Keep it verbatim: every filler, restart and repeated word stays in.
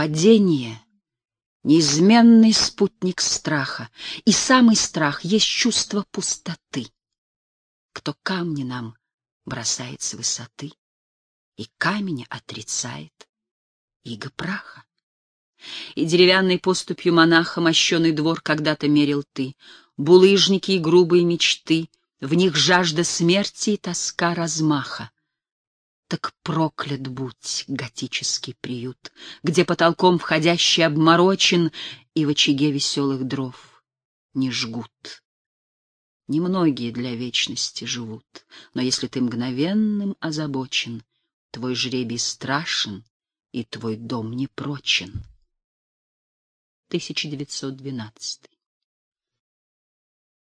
Падение — неизменный спутник страха, и самый страх есть чувство пустоты. Кто камни нам бросает с высоты, и камень отрицает иго праха. И деревянной поступью монаха мощеный двор когда-то мерил ты, булыжники и грубые мечты, в них жажда смерти и тоска размаха. Так проклят будь готический приют, где потолком входящий обморочен, и в очаге веселых дров не жгут. Немногие для вечности живут, но если ты мгновенным озабочен, твой жребий страшен, и твой дом непрочен. тысяча девятьсот двенадцатый